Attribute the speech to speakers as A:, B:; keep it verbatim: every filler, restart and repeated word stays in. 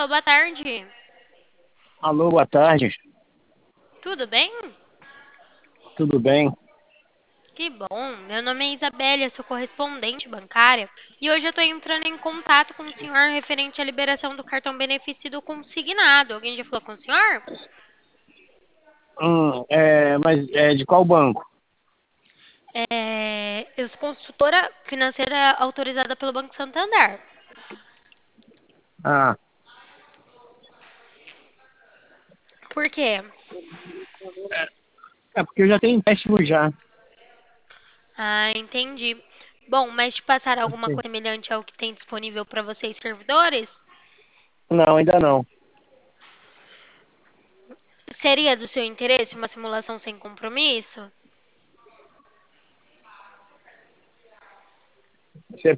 A: Alô, boa tarde.
B: Alô, boa tarde.
A: Tudo bem?
B: Tudo bem?
A: Que bom. Meu nome é Isabelle, eu sou correspondente bancária e hoje eu estou entrando em contato com o senhor referente à liberação do cartão benefício do consignado. Alguém já falou com o senhor?
B: Hum, é, mas é de qual banco?
A: É, eu sou consultora financeira autorizada pelo Banco Santander.
B: Ah,
A: Por quê?
B: é porque eu já tenho empréstimo já.
A: Ah, entendi. Bom, mas te passaram alguma
B: Assim,
A: coisa semelhante ao que tem disponível para vocês, servidores?
B: não, ainda não.
A: Seria do seu interesse uma simulação sem compromisso?
B: Você